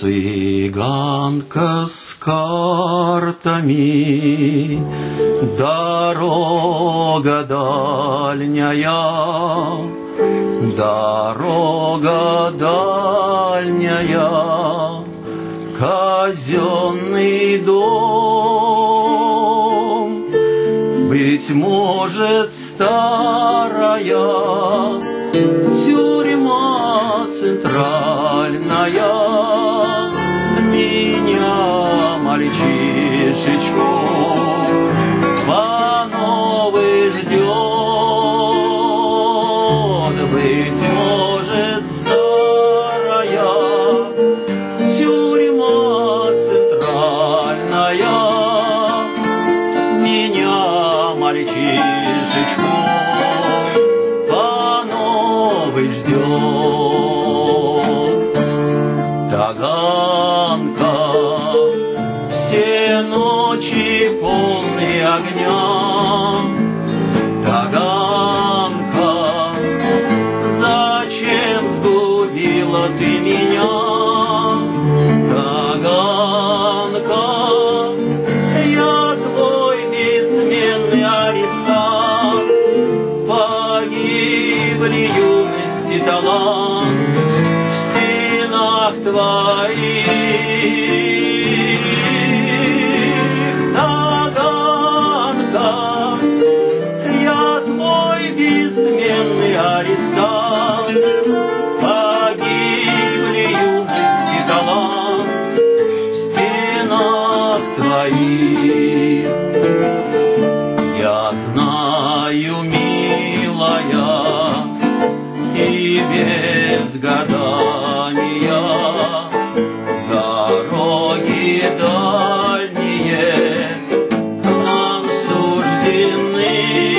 Цыганка с картами, дорога дальняя, дорога дальняя, казенный дом, быть может, старая тюрьма центральная, меня, мальчишечку, по новой ждет, быть может, старая тюрьма центральная, меня, мальчишечку, по новой ждет. Таганка, все ночи полные огня. Таганка, зачем сгубила ты меня? Таганка, я твой бессменный арестант, погибли юность и талант в стенах твоих. Таганка, я твой бессменный арестант, погибли юность и талант в стенах твоих. Я знаю, милая, и без гадания дороги дальние нам суждены.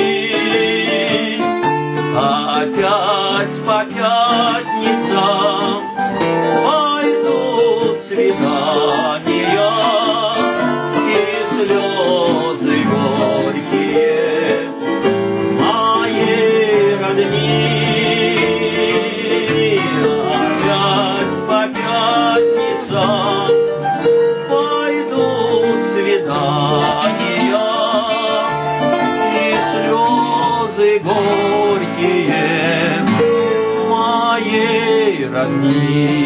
Опять по пятницам пойдут свидания и слезы горькие моей родни. Опять по пятницам пойдут свидания и слезы горькие моей родни.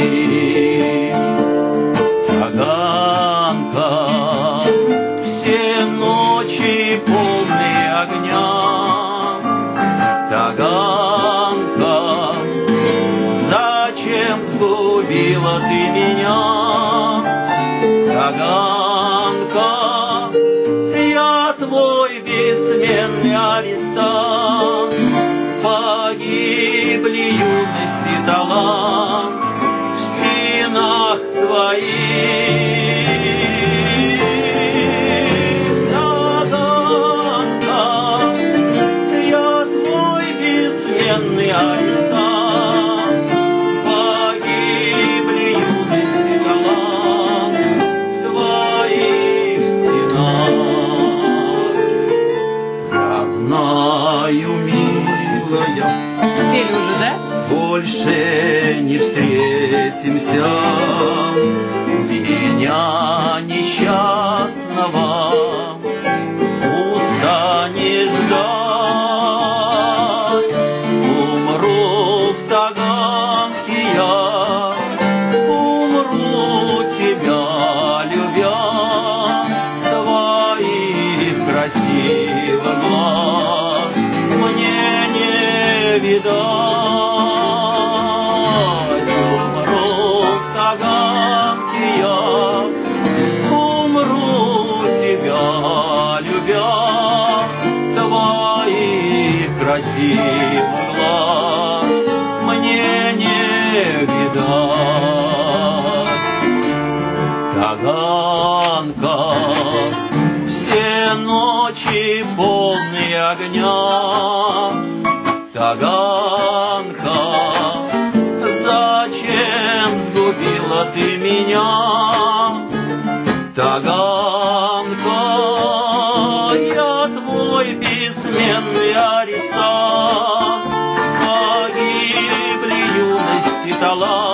Таганка, все ночи полные огня. Таганка, зачем сгубила ты меня? Таганка, я твой бессменный арестант, погибли юность и талант в стенах твоих. Таганка, я твой бессменный арестант, погибли юность и талант в твоих стенах. Я знаю, милая, Пели уже, да? больше не встретимся, меня несчастного устанешь ждать. Умру в Таганке я, умру тебя любя, твоих красивых глаз мне не видать. Умру в Таганке я, умру тебя любя, твоих красивых глаз мне не видать. Таганка, все ночи полные огня. Таганка, зачем сгубила ты меня? Таганка, я твой бессменный арестант, погибли юность и талант